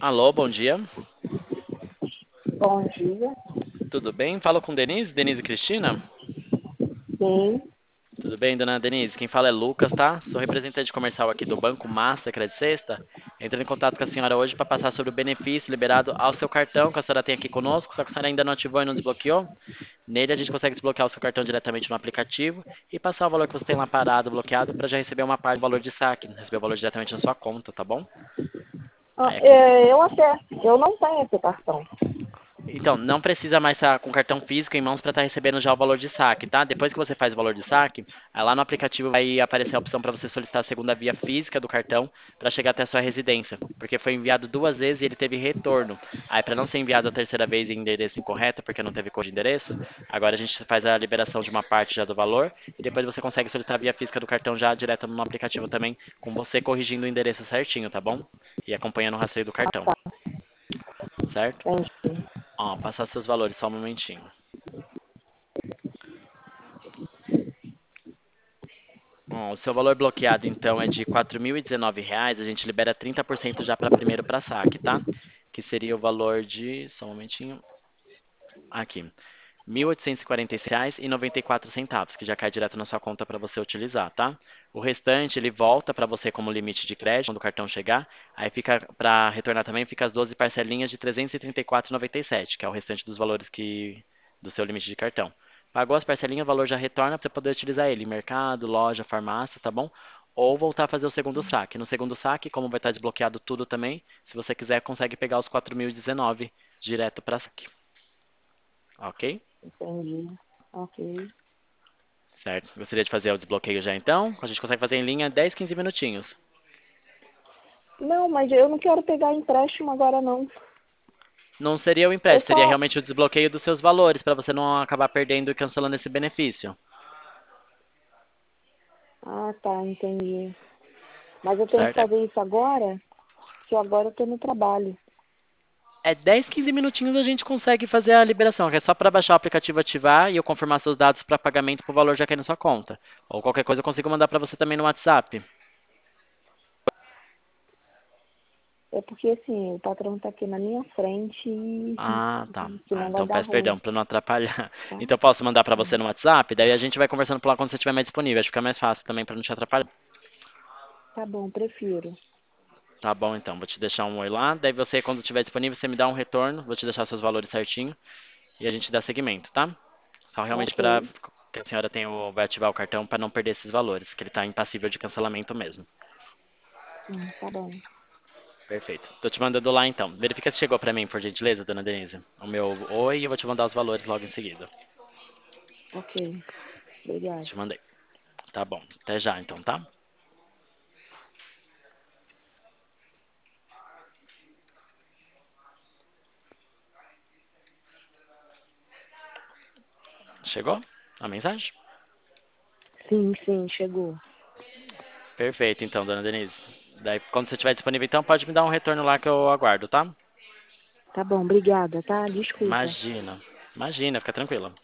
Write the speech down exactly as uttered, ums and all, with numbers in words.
Alô, bom dia. Bom dia. Tudo bem? Falo com Denise, Denise Cristina? Sim. Tudo bem, dona Denise? Quem fala é Lucas, tá? Sou representante comercial aqui do Banco Master Credit Sexta. Entrando em contato com a senhora hoje para passar sobre o benefício liberado ao seu cartão que a senhora tem aqui conosco, só que a senhora ainda não ativou e não desbloqueou. Nele a gente consegue desbloquear o seu cartão diretamente no aplicativo e passar o valor que você tem lá parado, bloqueado, para já receber uma parte do valor de saque, receber o valor diretamente na sua conta, tá bom? Ah, Aí aqui é, eu até, eu não tenho esse cartão. Então, não precisa mais estar com cartão físico em mãos para estar recebendo já o valor de saque, tá? Depois que você faz o valor de saque, aí lá no aplicativo vai aparecer a opção para você solicitar a segunda via física do cartão para chegar até a sua residência, porque foi enviado duas vezes e ele teve retorno. Aí, para não ser enviado a terceira vez em endereço incorreto, porque não teve código de endereço, agora a gente faz a liberação de uma parte já do valor e depois você consegue solicitar a via física do cartão já direto no aplicativo também, com você corrigindo o endereço certinho, tá bom? E acompanhando o rastreio do cartão, certo? Entendi. Ó, passar seus valores só um momentinho. Bom, o seu valor bloqueado então é de quatro mil e dezenove reais, a gente libera trinta por cento já para primeiro para saque, tá? Que seria o valor de, só um momentinho, aqui, mil oitocentos e quarenta e seis reais e noventa e quatro centavos, que já cai direto na sua conta para você utilizar, tá? O restante ele volta para você como limite de crédito quando o cartão chegar, aí fica para retornar também fica as doze parcelinhas de trezentos e trinta e quatro reais e noventa e sete, que é o restante dos valores que do seu limite de cartão. Pagou as parcelinhas, o valor já retorna para você poder utilizar ele em mercado, loja, farmácia, tá bom? Ou voltar a fazer o segundo saque. No segundo saque, como vai estar desbloqueado tudo também, se você quiser, consegue pegar os quatro mil e dezenove direto para saque. Ok? Entendi. Ok. Certo. Gostaria de fazer o desbloqueio já então? A gente consegue fazer em linha dez, quinze minutinhos. Não, mas eu não quero pegar empréstimo agora não. Não seria o Eu empréstimo, seria só. realmente o desbloqueio dos seus valores, para você não acabar perdendo e cancelando esse benefício. Ah, tá, entendi. Mas eu tenho que Certo? É fazer isso agora, porque agora eu tô no trabalho. é dez, quinze minutinhos a gente consegue fazer a liberação, que é só para baixar o aplicativo, ativar e eu confirmar seus dados para pagamento para o valor já cair na sua conta. Ou qualquer coisa eu consigo mandar para você também no WhatsApp. É porque assim, o patrão tá aqui na minha frente e Ah, tá. Ah, senão vai então dar peço ruim, perdão para não atrapalhar. tá? Então posso mandar para você Hum. no WhatsApp, daí a gente vai conversando por lá quando você estiver mais disponível. Acho que fica mais fácil também para não te atrapalhar. Tá bom, prefiro. Tá bom, então. Vou te deixar um oi lá. Daí você, quando estiver disponível, você me dá um retorno. Vou te deixar seus valores certinho e a gente dá seguimento, tá? Só realmente Ok. para que a senhora tenha o, vai ativar o cartão para não perder esses valores, que ele tá impassível de cancelamento mesmo. Hum, tá bom. Perfeito. Tô te mandando lá então. Verifica se chegou para mim, por gentileza, dona Denise. O meu oi e eu vou te mandar os valores logo em seguida. Ok. Obrigada. Te mandei. Tá bom. Até já então, tá? Chegou a mensagem? Sim, sim, chegou. Perfeito, então, dona Denise. Daí, quando você estiver disponível, então, pode me dar um retorno lá que eu aguardo, tá? Tá bom, obrigada, tá? Desculpa. Imagina. Imagina, fica tranquila.